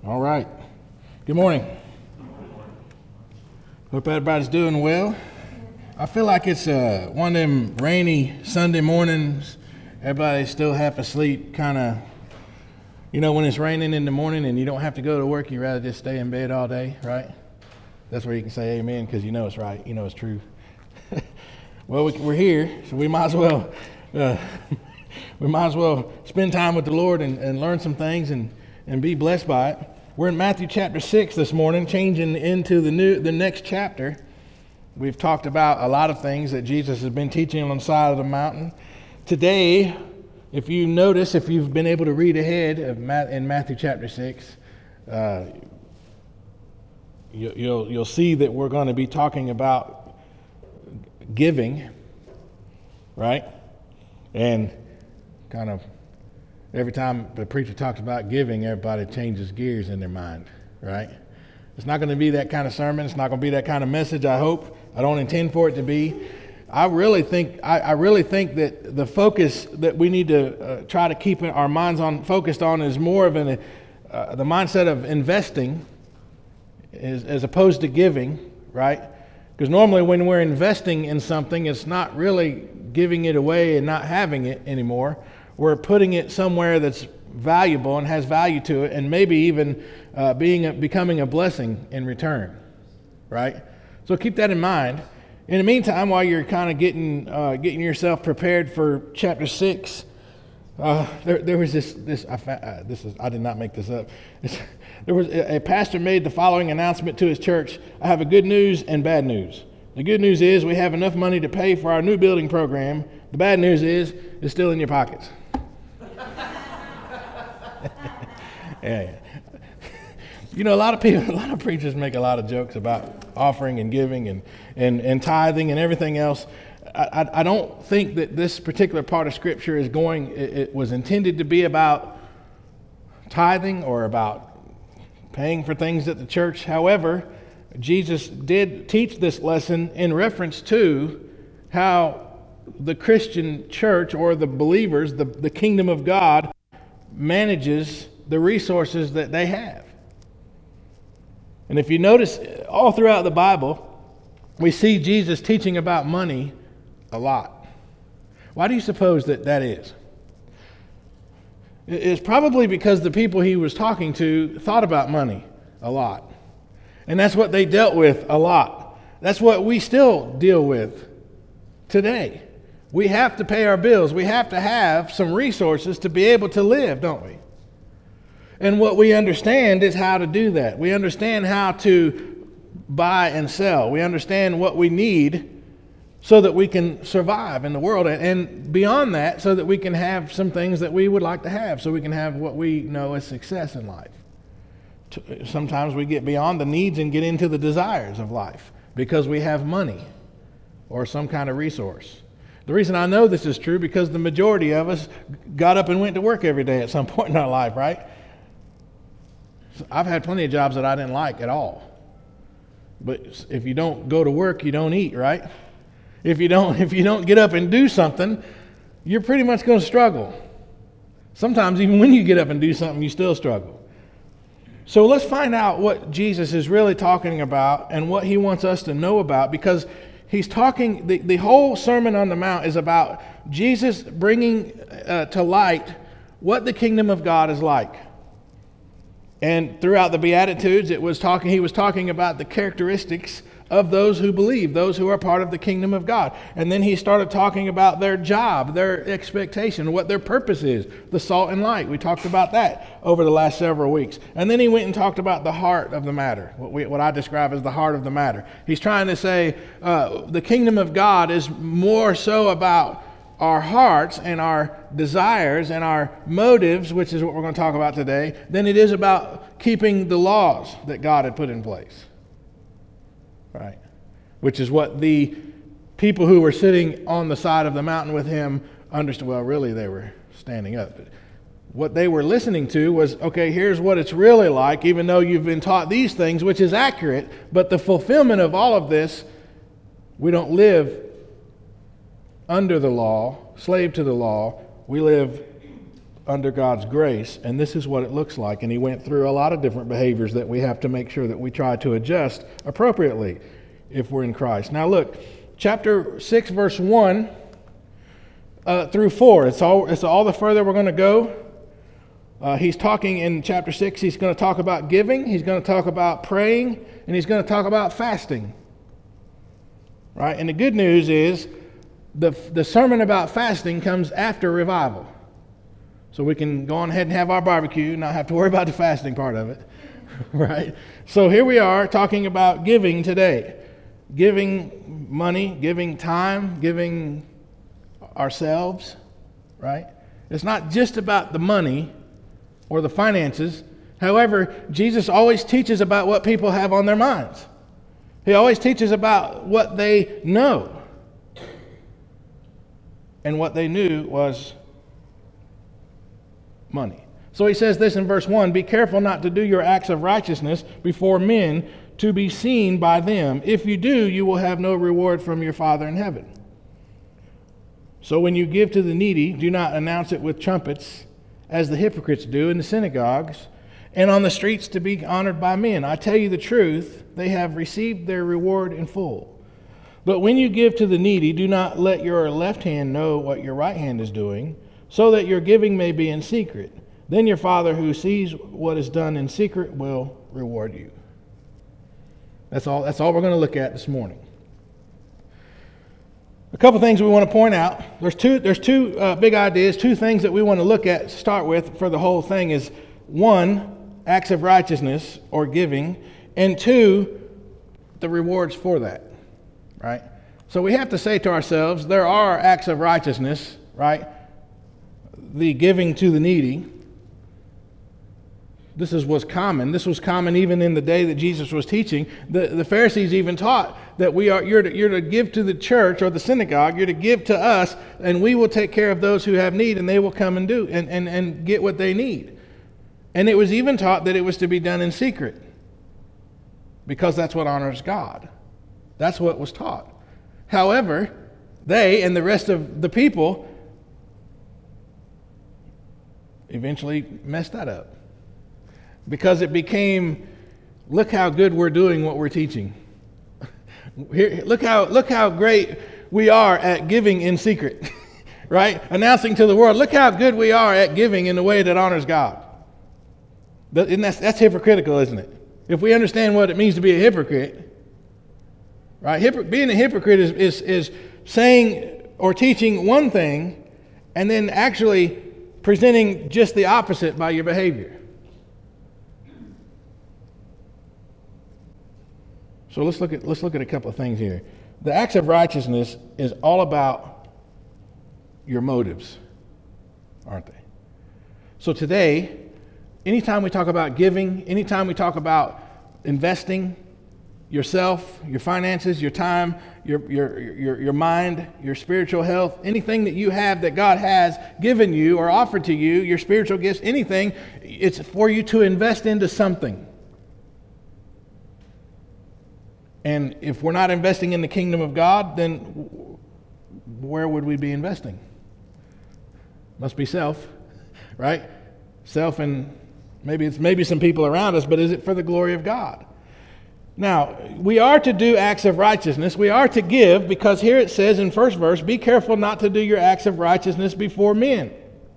All right. Good morning. Hope everybody's doing well. I feel like it's one of them rainy Sunday mornings. Everybody's still half asleep, kind of, when it's raining in the morning and you don't have to go to work, you'd rather just stay in bed all day, right? That's where you can say amen because you know it's right, you know it's true. Well, we're here, so we might as well spend time with the Lord and learn some things and be blessed by it. We're in Matthew chapter 6 this morning, changing into the next chapter. We've talked about a lot of things that Jesus has been teaching on the side of the mountain. Today, if you notice, if you've been able to read ahead in Matthew chapter 6, you'll see that we're going to be talking about giving, right? And kind of every time the preacher talks about giving, everybody changes gears in their mind, right? It's not going to be that kind of sermon. It's not going to be that kind of message, I hope. I don't intend for it to be. I really think that the focus that we need to try to keep our minds focused on is more of the mindset of investing as opposed to giving, right? Because normally when we're investing in something, it's not really giving it away and not having it anymore. We're putting it somewhere that's valuable and has value to it, and maybe even becoming a blessing in return, right? So keep that in mind. In the meantime, while you're kind of getting yourself prepared for chapter 6, there was I did not make this up. There was a pastor made the following announcement to his church: I have a good news and bad news. The good news is we have enough money to pay for our new building program. The bad news is it's still in your pockets. Yeah. A lot of preachers make a lot of jokes about offering and giving and tithing and everything else. I don't think that this particular part of Scripture it was intended to be about tithing or about paying for things at the church. However, Jesus did teach this lesson in reference to how the Christian church or the believers, the kingdom of God, manages the resources that they have. And if you notice, all throughout the Bible, we see Jesus teaching about money a lot. Why do you suppose that is? It's probably because the people he was talking to thought about money a lot. And that's what they dealt with a lot. That's what we still deal with today. We have to pay our bills. We have to have some resources to be able to live, don't we? And what we understand is how to do that. We understand how to buy and sell. We understand what we need so that we can survive in the world. And beyond that, so that we can have some things that we would like to have, so we can have what we know as success in life. Sometimes we get beyond the needs and get into the desires of life because we have money or some kind of resource. The reason I know this is true because the majority of us got up and went to work every day at some point in our life, right? I've had plenty of jobs that I didn't like at all. But if you don't go to work, you don't eat, right? If you don't get up and do something, you're pretty much going to struggle. Sometimes even when you get up and do something, you still struggle. So let's find out what Jesus is really talking about and what he wants us to know about, because he's talking, the whole Sermon on the Mount is about Jesus bringing to light what the kingdom of God is like. And throughout the Beatitudes, he was talking about the characteristics of those who believe, those who are part of the kingdom of God. And then he started talking about their job, their expectation, what their purpose is, the salt and light. We talked about that over the last several weeks. And then he went and talked about the heart of the matter, what I describe as the heart of the matter. He's trying to say the kingdom of God is more so about our hearts and our desires and our motives, which is what we're going to talk about today, than it is about keeping the laws that God had put in place. Right? Which is what the people who were sitting on the side of the mountain with him understood. Well, really, they were standing up. But what they were listening to was, okay, here's what it's really like, even though you've been taught these things, which is accurate, but the fulfillment of all of this, we don't live under the law, slave to the law. We live under God's grace, and this is what it looks like. And he went through a lot of different behaviors that we have to make sure that we try to adjust appropriately if we're in Christ. Now look, chapter 6, verse 1 through 4. It's all the further we're going to go. He's talking in chapter 6, he's going to talk about giving, he's going to talk about praying, and he's going to talk about fasting. Right? And the good news is the sermon about fasting comes after revival. So we can go on ahead and have our barbecue, not have to worry about the fasting part of it. Right? So here we are talking about giving today. Giving money, giving time, giving ourselves. Right? It's not just about the money or the finances. However, Jesus always teaches about what people have on their minds. He always teaches about what they know. And what they knew was money. So he says this in verse 1, "Be careful not to do your acts of righteousness before men to be seen by them. If you do, you will have no reward from your Father in heaven. So when you give to the needy, do not announce it with trumpets, as the hypocrites do in the synagogues and on the streets to be honored by men. I tell you the truth, they have received their reward in full. But when you give to the needy, do not let your left hand know what your right hand is doing, so that your giving may be in secret. Then your Father who sees what is done in secret will reward you." That's all we're going to look at this morning. A couple things we want to point out. There's two big ideas, two things that we want to look at to start with for the whole thing is, one, acts of righteousness or giving, and two, the rewards for that, right? So we have to say to ourselves, there are acts of righteousness, right? The giving to the needy. This was common. This was common even in the day that Jesus was teaching. The Pharisees even taught that you're to give to the church or the synagogue. You're to give to us, and we will take care of those who have need, and they will come and do and get what they need. And it was even taught that it was to be done in secret, because that's what honors God. That's what was taught. However, they and the rest of the people eventually messed that up, because it became, look how good we're doing what we're teaching. Here, look how great we are at giving in secret, right? Announcing to the world, look how good we are at giving in a way that honors God. And that's hypocritical, isn't it? If we understand what it means to be a hypocrite, right? Being a hypocrite is saying or teaching one thing and then actually presenting just the opposite by your behavior. So let's look at a couple of things here. The acts of righteousness is all about your motives, aren't they? So today, anytime we talk about giving, anytime we talk about investing yourself, your finances, your time, your mind, your spiritual health, anything that you have that God has given you or offered to you, your spiritual gifts, anything, it's for you to invest into something. And if we're not investing in the kingdom of God, then where would we be investing? Must be self, right? Self, and maybe some people around us, but is it for the glory of God? Now, we are to do acts of righteousness. We are to give, because here it says in first verse, be careful not to do your acts of righteousness before men,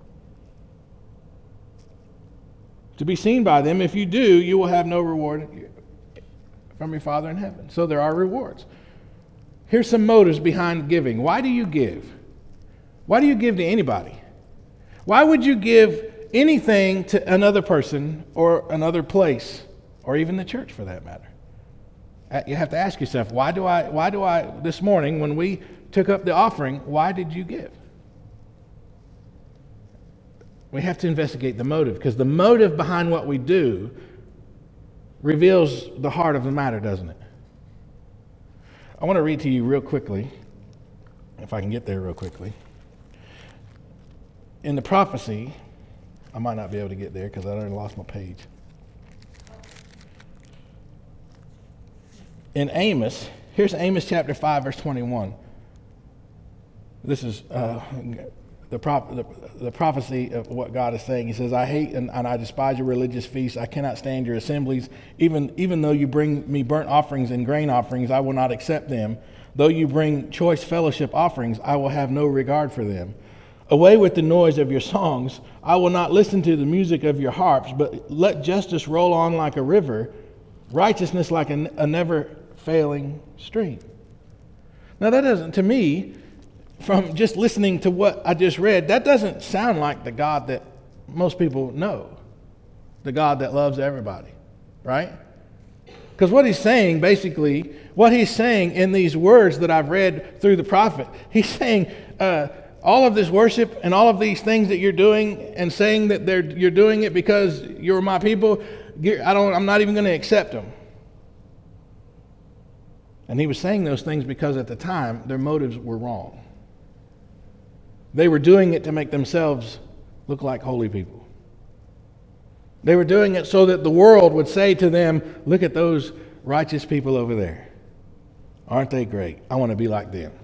to be seen by them. If you do, you will have no reward from your Father in heaven. So there are rewards. Here's some motives behind giving. Why do you give? Why do you give to anybody? Why would you give anything to another person or another place, or even the church for that matter? You have to ask yourself, why do I this morning when we took up the offering, why did you give? We have to investigate the motive, because the motive behind what we do reveals the heart of the matter, doesn't it? I want to read to you real quickly, if I can get there real quickly. In the prophecy, I might not be able to get there because I already lost my page. In Amos, here's Amos chapter 5, verse 21. This is the prophecy of what God is saying. He says, I hate and I despise your religious feasts. I cannot stand your assemblies. Even though you bring me burnt offerings and grain offerings, I will not accept them. Though you bring choice fellowship offerings, I will have no regard for them. Away with the noise of your songs. I will not listen to the music of your harps, but let justice roll on like a river, righteousness like a never failing stream. Now that doesn't, to me, from just listening to what I just read, that doesn't sound like the God that most people know, the God that loves everybody, right? Because what he's saying, basically, what he's saying in these words that I've read through the prophet, he's saying all of this worship and all of these things that you're doing and saying that you're doing it because you're my people, I'm not even going to accept them. And he was saying those things because at the time, their motives were wrong. They were doing it to make themselves look like holy people. They were doing it so that the world would say to them, look at those righteous people over there. Aren't they great? I want to be like them.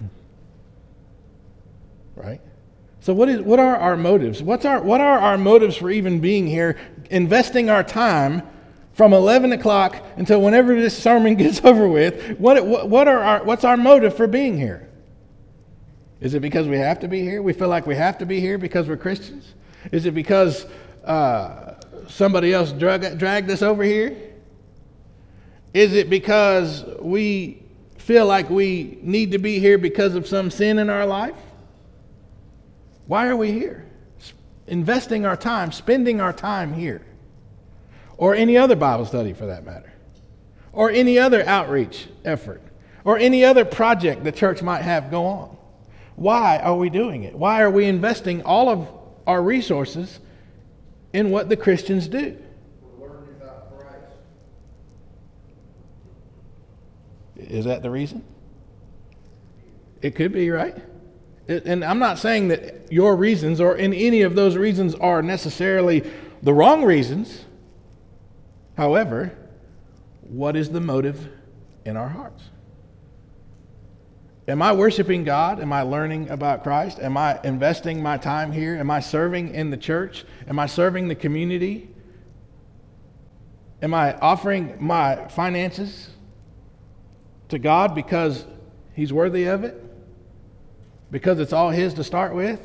Right? So what are our motives? What are our motives for even being here, investing our time from 11 o'clock until whenever this sermon gets over with? What's our motive for being here? Is it because we have to be here? We feel like we have to be here because we're Christians? Is it because somebody else dragged us over here? Is it because we feel like we need to be here because of some sin in our life? Why are we here? Investing our time, spending our time here. Or any other Bible study for that matter. Or any other outreach effort. Or any other project the church might have go on. Why are we doing it? Why are we investing all of our resources in what the Christians do? We're learning about Christ. Is that the reason? It could be, right? And I'm not saying that your reasons or in any of those reasons are necessarily the wrong reasons. However, what is the motive in our hearts? Am I worshiping God? Am I learning about Christ? Am I investing my time here? Am I serving in the church? Am I serving the community? Am I offering my finances to God because He's worthy of it? Because it's all His to start with?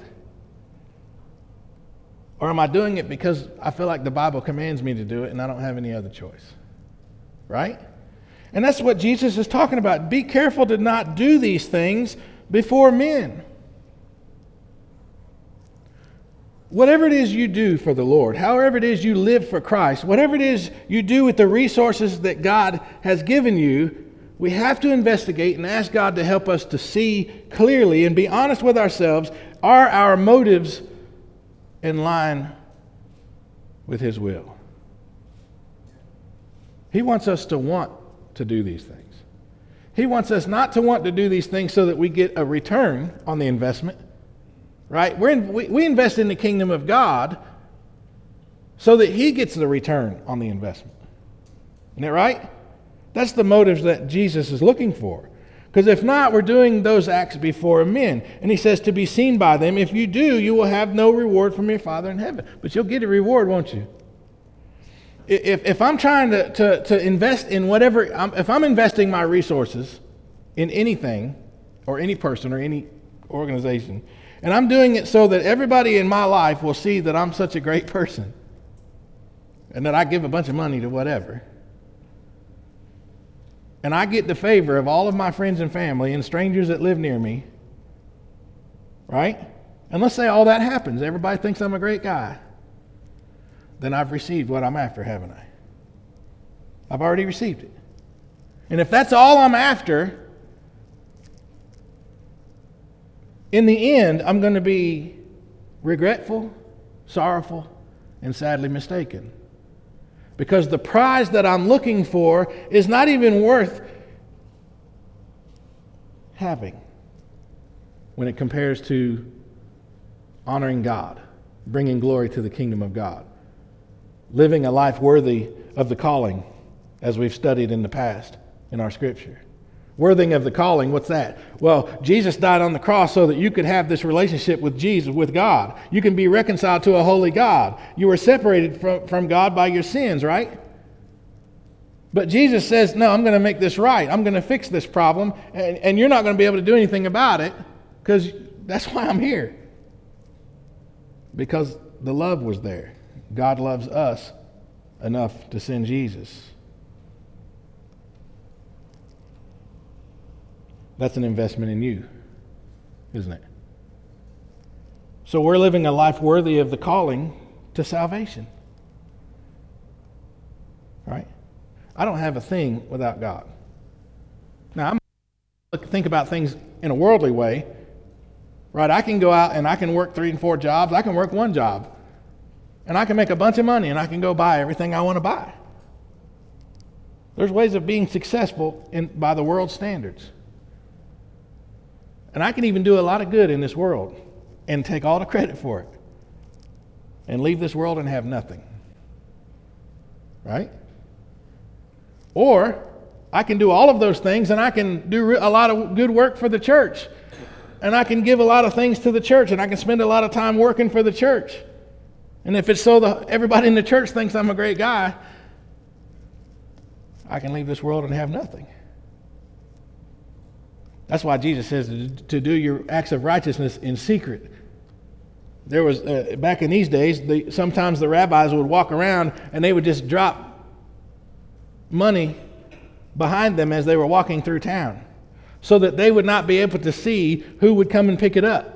Or am I doing it because I feel like the Bible commands me to do it and I don't have any other choice? Right? And that's what Jesus is talking about. Be careful to not do these things before men. Whatever it is you do for the Lord, however it is you live for Christ, whatever it is you do with the resources that God has given you, we have to investigate and ask God to help us to see clearly and be honest with ourselves. Are our motives in line with His will? He wants us to want to do these things. He wants us not to want to do these things so that we get a return on the investment, right? We invest in the kingdom of God so that He gets the return on the investment. Isn't that right? That's the motives that Jesus is looking for. Because if not, we're doing those acts before men. And He says to be seen by them. If you do, you will have no reward from your Father in heaven. But you'll get a reward, won't you? If I'm trying to invest in whatever, if I'm investing my resources in anything or any person or any organization, and I'm doing it so that everybody in my life will see that I'm such a great person and that I give a bunch of money to whatever, and I get the favor of all of my friends and family and strangers that live near me, right? And let's say all that happens. Everybody thinks I'm a great guy. Then I've received what I'm after, haven't I? I've already received it. And if that's all I'm after, in the end, I'm going to be regretful, sorrowful, and sadly mistaken. Because the prize that I'm looking for is not even worth having when it compares to honoring God, bringing glory to the kingdom of God. Living a life worthy of the calling, as we've studied in the past in our scripture. Worthy of the calling, what's that? Well, Jesus died on the cross so that you could have this relationship with Jesus, with God. You can be reconciled to a holy God. You were separated from God by your sins, right? But Jesus says, no, I'm going to make this right. I'm going to fix this problem, and you're not going to be able to do anything about it because that's why I'm here. Because the love was there. God loves us enough to send Jesus. That's an investment in you, isn't it? So we're living a life worthy of the calling to salvation. Right? I don't have a thing without God. Now, I'm think about things in a worldly way. Right? I can go out and I can work 3 and 4 jobs. I can work 1 job. And I can make a bunch of money and I can go buy everything I want to buy. There's ways of being successful by the world's standards. And I can even do a lot of good in this world and take all the credit for it and leave this world and have nothing. Right? Or I can do all of those things and I can do a lot of good work for the church. And I can give a lot of things to the church and I can spend a lot of time working for the church. And if it's so that everybody in the church thinks I'm a great guy, I can leave this world and have nothing. That's why Jesus says to do your acts of righteousness in secret. There was, back in these days, sometimes the rabbis would walk around and they would just drop money behind them as they were walking through town so that they would not be able to see who would come and pick it up.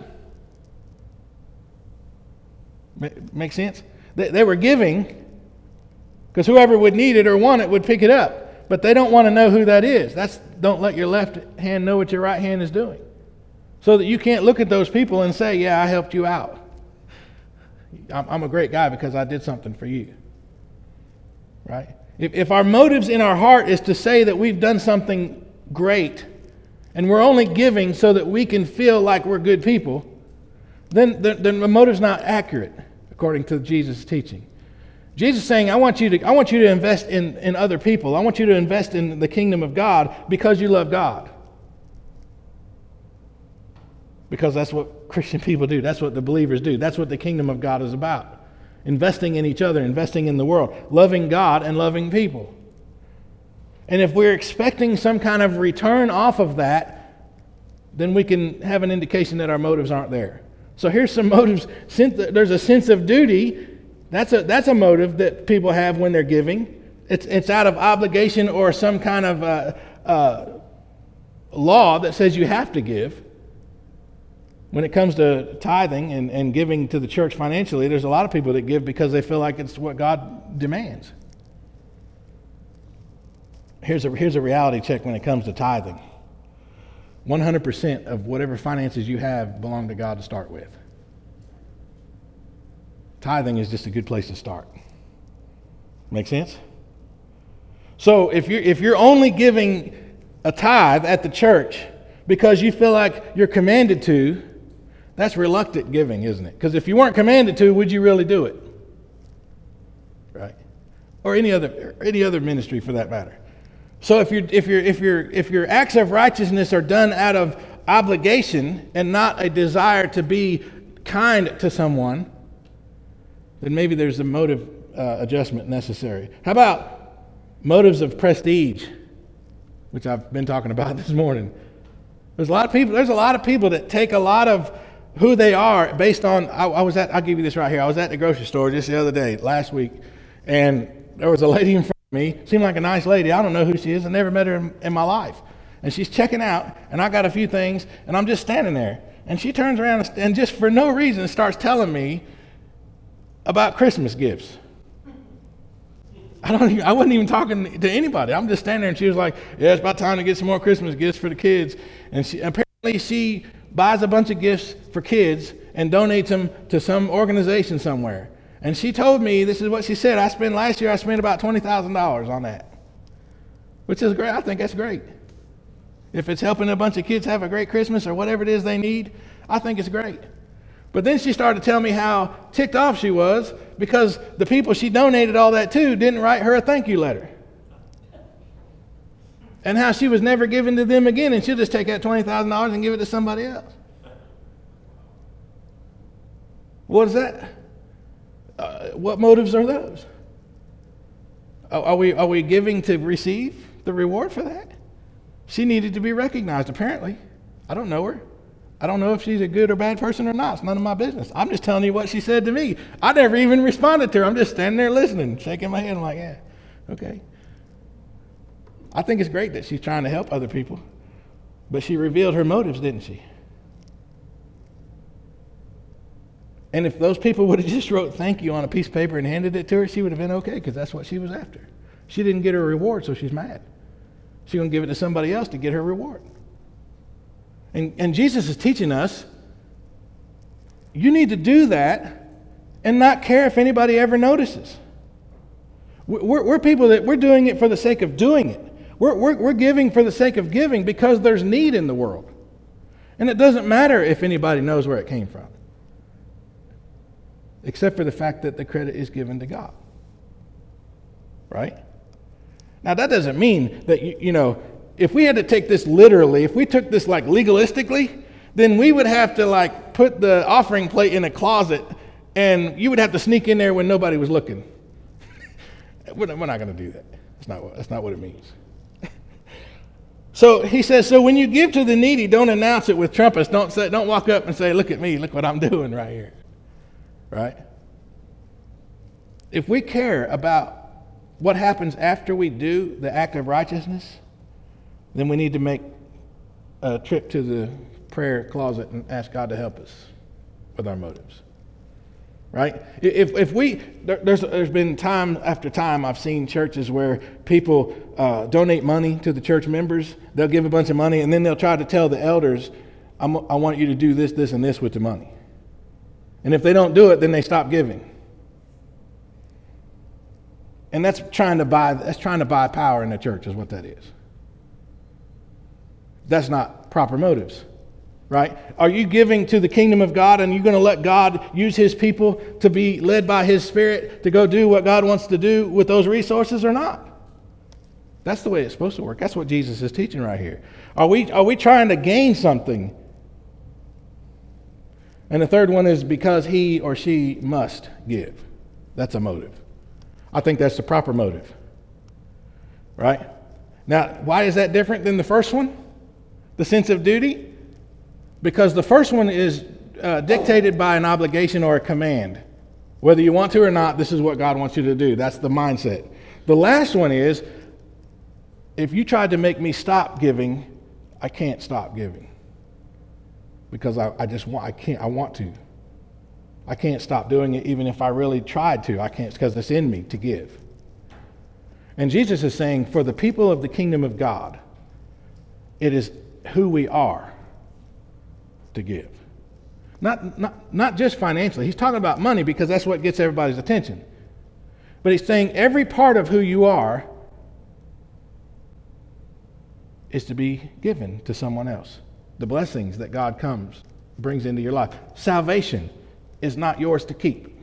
Make sense? They were giving because whoever would need it or want it would pick it up. But they don't want to know who that is. Don't let your left hand know what your right hand is doing. So that you can't look at those people and say, yeah, I helped you out. I'm a great guy because I did something for you. Right? If our motives in our heart is to say that we've done something great and we're only giving so that we can feel like we're good people, then the motive's not accurate according to Jesus' teaching. Jesus is saying, I want you to invest in other people. I want you to invest in the kingdom of God because you love God. Because that's what Christian people do. That's what the believers do. That's what the kingdom of God is about. Investing in each other, investing in the world, loving God and loving people. And if we're expecting some kind of return off of that, then we can have an indication that our motives aren't there. So here's some motives. There's a sense of duty. That's a motive that people have when they're giving. It's out of obligation or some kind of law that says you have to give. When it comes to tithing and giving to the church financially, there's a lot of people that give because they feel like it's what God demands. Here's a reality check when it comes to tithing. 100% of whatever finances you have belong to God to start with. Tithing is just a good place to start. Make sense? So if you're only giving a tithe at the church because you feel like you're commanded to, that's reluctant giving, isn't it? Because if you weren't commanded to, would you really do it? Right? Or any other ministry for that matter. So if your acts of righteousness are done out of obligation and not a desire to be kind to someone, then maybe there's a motive adjustment necessary. How about motives of prestige, which I've been talking about this morning? There's a lot of people that take a lot of who they are based on. I'll give you this right here. I was at the grocery store just the other day, last week, and there was a lady in front of me. Seemed like a nice lady. I don't know who she is. I never met her in my life. And she's checking out, and I got a few things, and I'm just standing there. And she turns around and just for no reason starts telling me about Christmas gifts. I wasn't even talking to anybody. I'm just standing there, and she was like, yeah, it's about time to get some more Christmas gifts for the kids. And apparently she buys a bunch of gifts for kids and donates them to some organization somewhere. And she told me, this is what she said, last year I spent about $20,000 on that. Which is great. I think that's great. If it's helping a bunch of kids have a great Christmas or whatever it is they need, I think it's great. But then she started to tell me how ticked off she was because the people she donated all that to didn't write her a thank you letter. and how she was never given to them again, and she'll just take that $20,000 and give it to somebody else. What is that? What motives are those? Are we giving to receive the reward for that? She needed to be recognized, apparently. I don't know her. I don't know if she's a good or bad person or not. It's none of my business. I'm just telling you what she said to me. I never even responded to her. I'm just standing there listening, shaking my head. I'm like, yeah, okay. I think it's great that she's trying to help other people, but she revealed her motives, didn't she? And if those people would have just wrote thank you on a piece of paper and handed it to her, she would have been okay, because that's what she was after. She didn't get her reward, so she's mad. She's going to give it to somebody else to get her reward. And Jesus is teaching us, you need to do that and not care if anybody ever notices. We're people that we're doing it for the sake of doing it. We're giving for the sake of giving because there's need in the world. And it doesn't matter if anybody knows where it came from, except for the fact that the credit is given to God. Right? Now, that doesn't mean that, if we had to take this literally, if we took this like legalistically, then we would have to like put the offering plate in a closet and you would have to sneak in there when nobody was looking. We're not going to do that. That's not what it means. So he says, so when you give to the needy, don't announce it with trumpets. Don't walk up and say, look at me, look what I'm doing right here. Right? If we care about what happens after we do the act of righteousness, then we need to make a trip to the prayer closet and ask God to help us with our motives. Right? There's been time after time I've seen churches where people donate money to the church members. They'll give a bunch of money and then they'll try to tell the elders, I want you to do this, this, and this with the money. And if they don't do it, then they stop giving. And that's trying to buy power in the church is what that is. That's not proper motives, right? Are you giving to the kingdom of God and you're going to let God use his people to be led by his Spirit to go do what God wants to do with those resources or not? That's the way it's supposed to work. That's what Jesus is teaching right here. Are we trying to gain something? And the third one is because he or she must give. That's a motive. I think that's the proper motive, right? Now, why is that different than the first one? The sense of duty? Because the first one is dictated by an obligation or a command. Whether you want to or not, this is what God wants you to do. That's the mindset. The last one is, if you tried to make me stop giving, I can't stop giving. Because I want to. I can't stop doing it even if I really tried to. I can't, because it's in me to give. And Jesus is saying, for the people of the kingdom of God, it is who we are to give. Not just financially. He's talking about money because that's what gets everybody's attention. But he's saying every part of who you are is to be given to someone else. The blessings that God brings into your life. Salvation is not yours to keep.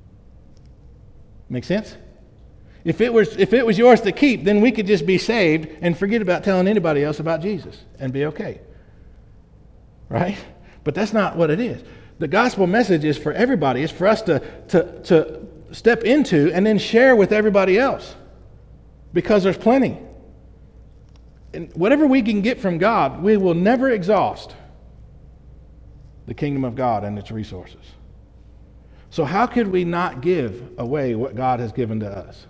Make sense? If it was yours to keep, then we could just be saved and forget about telling anybody else about Jesus and be okay. Right? But that's not what it is. The gospel message is for everybody. It's for us to step into and then share with everybody else. Because there's plenty. And whatever we can get from God, we will never exhaust the kingdom of God and its resources. So how could we not give away what God has given to us?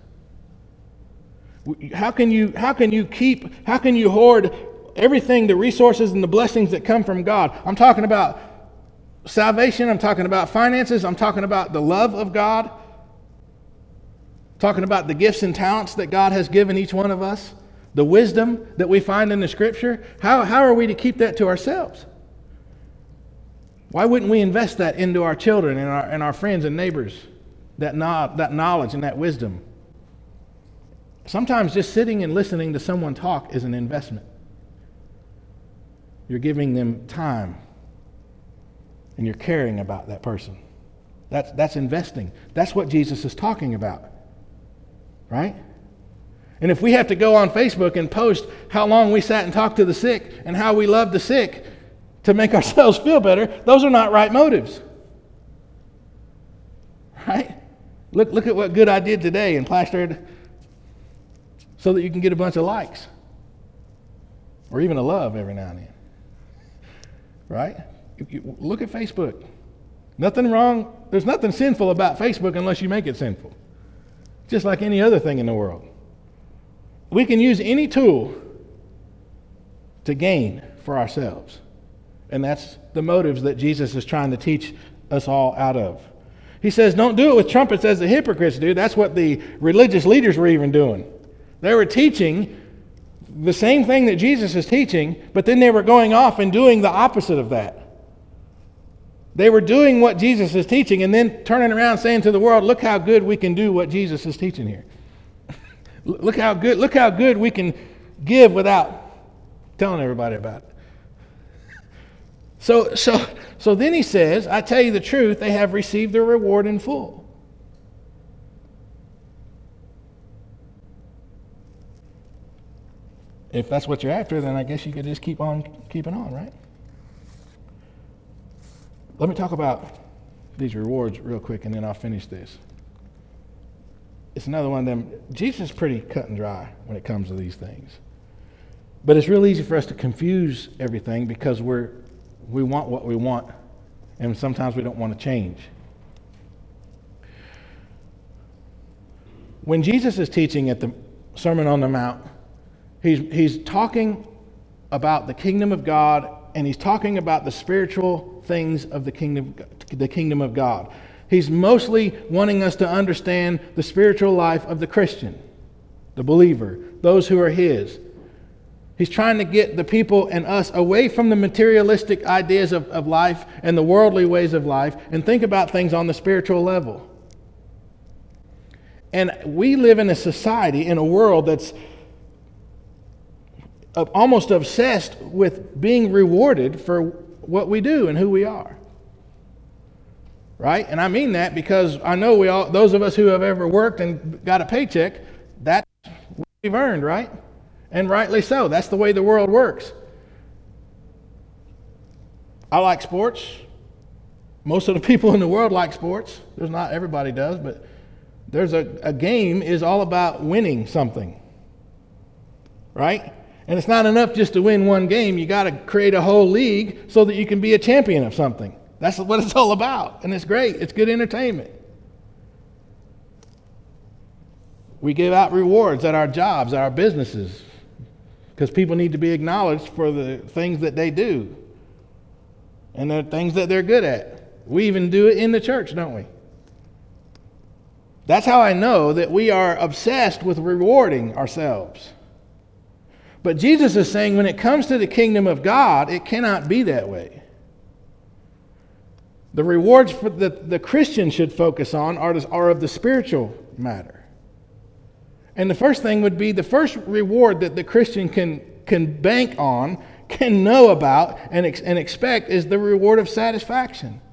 How can you hoard everything, the resources and the blessings that come from God? I'm talking about salvation, I'm talking about finances, I'm talking about the love of God, talking about the gifts and talents that God has given each one of us, the wisdom that we find in the Scripture. How are we to keep that to ourselves? Why wouldn't we invest that into our children and our friends and neighbors, that knowledge and that wisdom? Sometimes just sitting and listening to someone talk is an investment. You're giving them time, and you're caring about that person. That's investing. That's what Jesus is talking about, right? And if we have to go on Facebook and post how long we sat and talked to the sick and how we loved the sick to make ourselves feel better, those are not right motives. Right? Look at what good I did today and plastered so that you can get a bunch of likes. Or even a love every now and then. Right? Look at Facebook. Nothing wrong. There's nothing sinful about Facebook unless you make it sinful. Just like any other thing in the world. We can use any tool to gain for ourselves. And that's the motives that Jesus is trying to teach us all out of. He says, don't do it with trumpets as the hypocrites do. That's what the religious leaders were even doing. They were teaching the same thing that Jesus is teaching, but then they were going off and doing the opposite of that. They were doing what Jesus is teaching and then turning around saying to the world, look how good we can do what Jesus is teaching here. Look how good we can give without telling everybody about it. So then he says, I tell you the truth, they have received their reward in full. If that's what you're after, then I guess you could just keep on keeping on, right? Let me talk about these rewards real quick, and then I'll finish this. It's another one of them. Jesus is pretty cut and dry when it comes to these things. But it's real easy for us to confuse everything because we want what we want, and sometimes we don't want to change. When Jesus is teaching at the Sermon on the Mount, he's talking about the kingdom of God, and he's talking about the spiritual things of the kingdom of God. He's mostly wanting us to understand the spiritual life of the Christian, the believer, those who are his. He's trying to get the people and us away from the materialistic ideas of life and the worldly ways of life and think about things on the spiritual level. And we live in a society, in a world that's almost obsessed with being rewarded for what we do and who we are. Right? And I mean that because I know those of us who have ever worked and got a paycheck, that's what we've earned, right? And rightly so. That's the way the world works. I like sports. Most of the people in the world like sports. There's not everybody does, but there's a game is all about winning something. Right? And it's not enough just to win one game. You got to create a whole league so that you can be a champion of something. That's what it's all about. And it's great. It's good entertainment. We give out rewards at our jobs, at our businesses, because people need to be acknowledged for the things that they do and the things that they're good at. We even do it in the church, don't we? That's how I know that we are obsessed with rewarding ourselves. But Jesus is saying when it comes to the kingdom of God, it cannot be that way. The rewards for the Christian should focus on are of the spiritual matter. And the first thing would be the first reward that the Christian can bank on, can know about, and expect is the reward of satisfaction.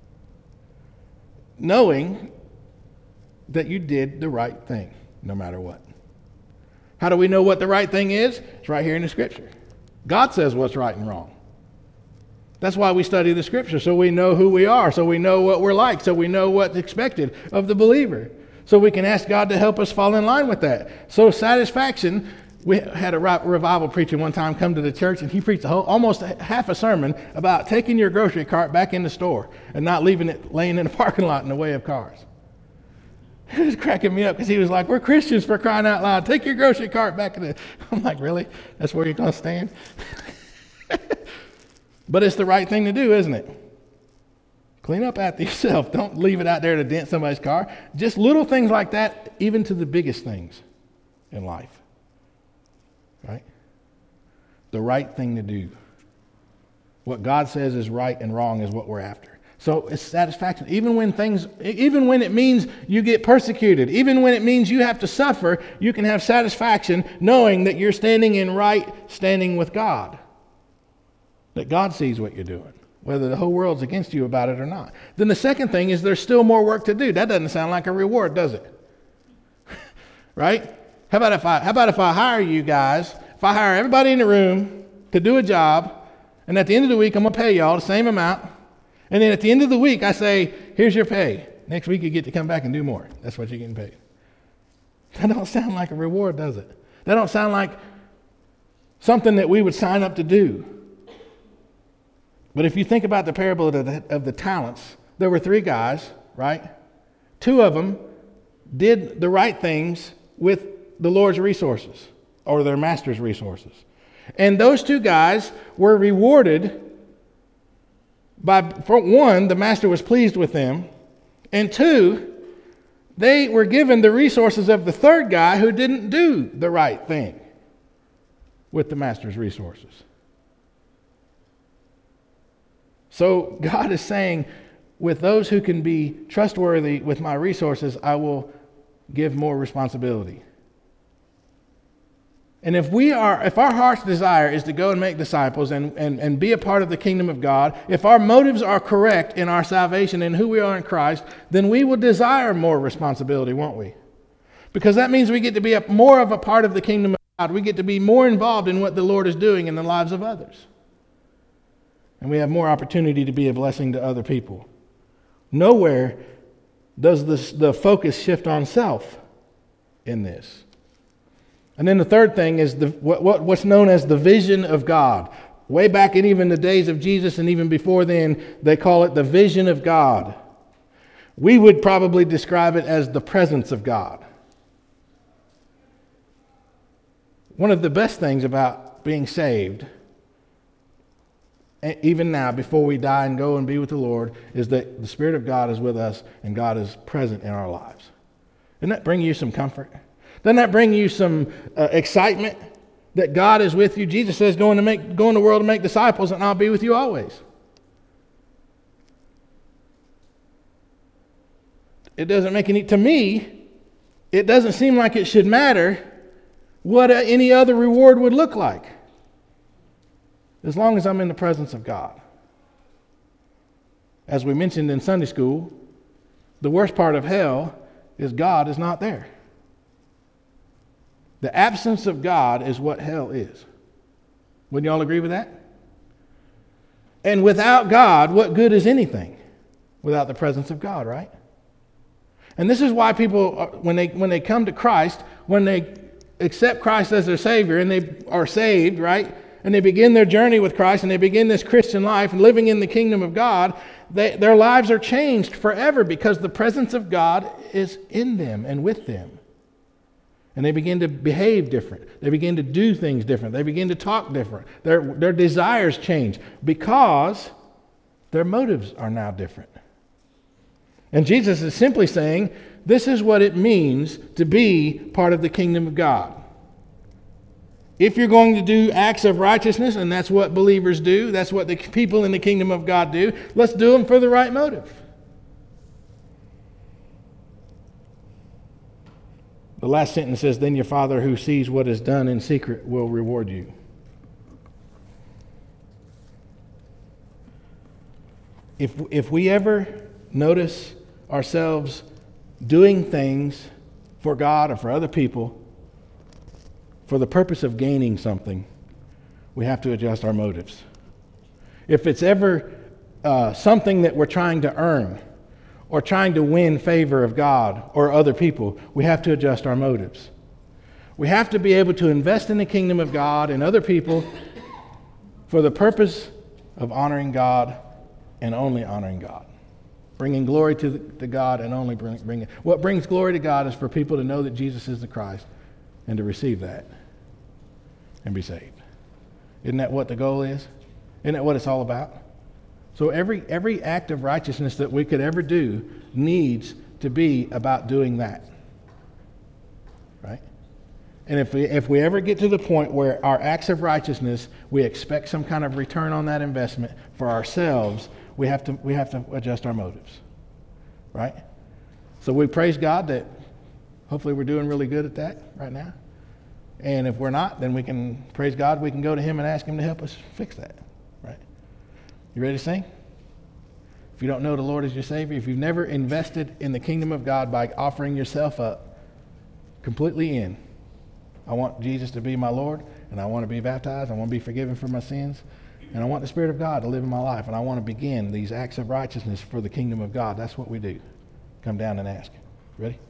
Knowing that you did the right thing, no matter what. How do we know what the right thing is? It's right here in the Scripture. God says what's right and wrong. That's why we study the Scripture, so we know who we are, so we know what we're like, so we know what's expected of the believer, so we can ask God to help us fall in line with that. So satisfaction, we had a revival preacher one time come to the church, and he preached almost half a sermon about taking your grocery cart back in the store and not leaving it laying in the parking lot in the way of cars. It was cracking me up because he was like, we're Christians, for crying out loud. Take your grocery cart back in the... I'm like, really? That's where you're going to stand? But it's the right thing to do, isn't it? Clean up after yourself. Don't leave it out there to dent somebody's car. Just little things like that, even to the biggest things in life. Right? The right thing to do. What God says is right and wrong is what we're after. So it's satisfaction. Even when it means you get persecuted, even when it means you have to suffer, you can have satisfaction knowing that you're standing in right standing with God. That God sees what you're doing, whether the whole world's against you about it or not. Then the second thing is there's still more work to do. That doesn't sound like a reward, does it? Right? How about if I hire you guys, if I hire everybody in the room to do a job, and at the end of the week, I'm going to pay y'all the same amount. And then at the end of the week, I say, here's your pay. Next week, you get to come back and do more. That's what you're getting paid. That don't sound like a reward, does it? That don't sound like something that we would sign up to do. But if you think about the parable of the talents, there were 3 guys, right? 2 of them did the right things with the Lord's resources or their master's resources. And those 2 guys were rewarded for one, the master was pleased with them, and 2, they were given the resources of the 3rd guy who didn't do the right thing with the master's resources. So God is saying, with those who can be trustworthy with my resources, I will give more responsibility. And if our heart's desire is to go and make disciples and be a part of the kingdom of God, if our motives are correct in our salvation and who we are in Christ, then we will desire more responsibility, won't we? Because that means we get to be more of a part of the kingdom of God. We get to be more involved in what the Lord is doing in the lives of others. And we have more opportunity to be a blessing to other people. Nowhere does the focus shift on self in this. And then the third thing is what's known as the vision of God. Way back in even the days of Jesus and even before then, they call it the vision of God. We would probably describe it as the presence of God. One of the best things about being saved, even now, before we die and go and be with the Lord, is that the Spirit of God is with us and God is present in our lives. Doesn't that bring you some comfort? Doesn't that bring you some excitement that God is with you? Jesus says, go in the world to make disciples, and I'll be with you always. It doesn't make to me, it doesn't seem like it should matter what any other reward would look like, as long as I'm in the presence of God. As we mentioned in Sunday school, the worst part of hell is God is not there. The absence of God is what hell is. Wouldn't you all agree with that? And without God, what good is anything without the presence of God, right? And this is why people, when they come to Christ, when they accept Christ as their Savior and they are saved, right? And they begin their journey with Christ and they begin this Christian life and living in the kingdom of God, their lives are changed forever because the presence of God is in them and with them. And they begin to behave different. They begin to do things different. They begin to talk different. Their desires change because their motives are now different. And Jesus is simply saying, this is what it means to be part of the kingdom of God. If you're going to do acts of righteousness, and that's what believers do, that's what the people in the kingdom of God do, let's do them for the right motive. The last sentence says, then your Father who sees what is done in secret will reward you. If we ever notice ourselves doing things for God or for other people for the purpose of gaining something, we have to adjust our motives. If it's ever something that we're trying to earn, or trying to win favor of God or other people, we have to adjust our motives. We have to be able to invest in the kingdom of God and other people for the purpose of honoring God and only honoring God. Bringing glory to God and only bringing... What brings glory to God is for people to know that Jesus is the Christ and to receive that and be saved. Isn't that what the goal is? Isn't that what it's all about? So every act of righteousness that we could ever do needs to be about doing that, right? And if we ever get to the point where our acts of righteousness, we expect some kind of return on that investment for ourselves, we have to adjust our motives, right? So we praise God that hopefully we're doing really good at that right now. And if we're not, then we can praise God. We can go to Him and ask Him to help us fix that, right? You ready to sing? If you don't know the Lord as your Savior, if you've never invested in the kingdom of God by offering yourself up completely in, I want Jesus to be my Lord, and I want to be baptized. I want to be forgiven for my sins, and I want the Spirit of God to live in my life, and I want to begin these acts of righteousness for the kingdom of God. That's what we do. Come down and ask. Ready?